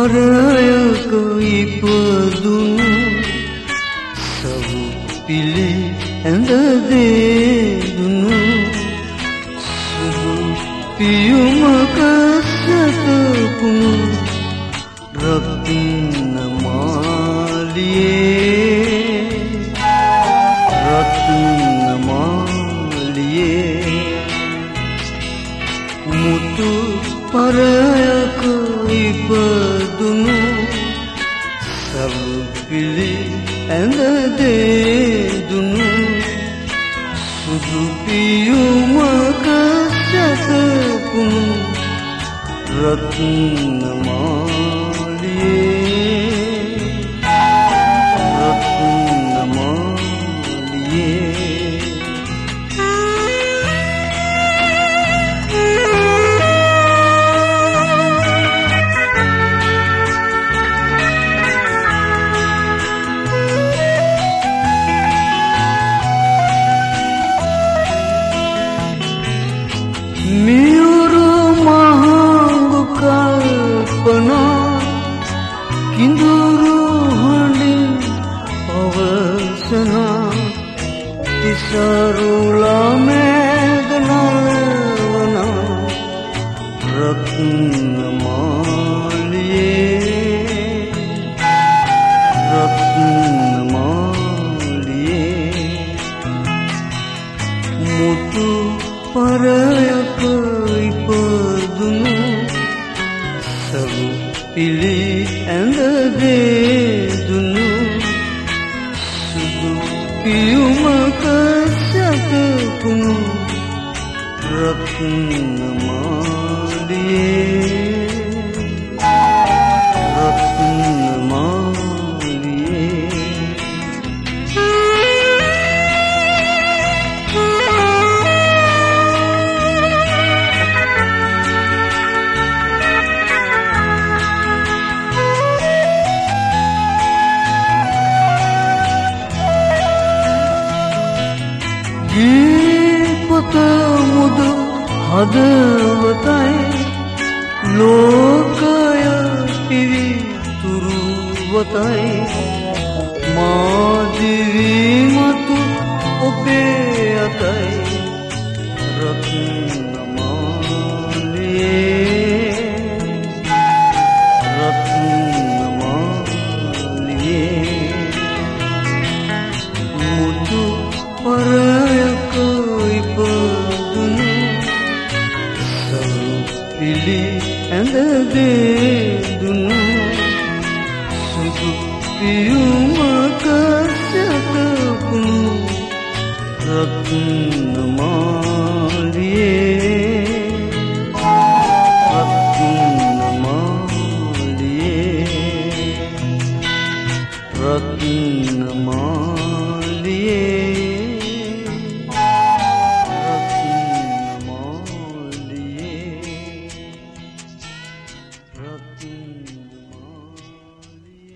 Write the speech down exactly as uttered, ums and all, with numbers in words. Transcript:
පරයක ඉපදුණු සවු පිලි ඇඳ දෙදුණු සුදු පියුමක සැතපුණු රත්න මාලියේ රත්න මාලියේ මුතු පරයක ඉපදුණු සවු පිලි ඇඳ දෙදුණු සුදු පියුමක සැතපුණු රත්න මාලියේ රත්න මාලියේ මියුරු මහඟු කල්පනා කිඳුරු හඬින් පවසනා තිසරුලා මේඝනලවනා රත්න මාලියේ රත්න මාලියේ මුතු පරයක ඉපදුණු සවු පිලි ඇඳ දෙදුණු සුදු පියුමක සැතපුණු රත්න මාලියේ රත්න මාලියේ දීපත මුදු හදවතයි ලෝකය පිවිතුරුවතයි මා දිවිමතු ඔබේ අතයි රත්න මාලියේ රත්න මාලියේ මුතු පරයක ඉපදුණු සවු පිලි ඇඳ දෙදුණු සුදු පියුමක සැතපුණු රත්න මාලියේ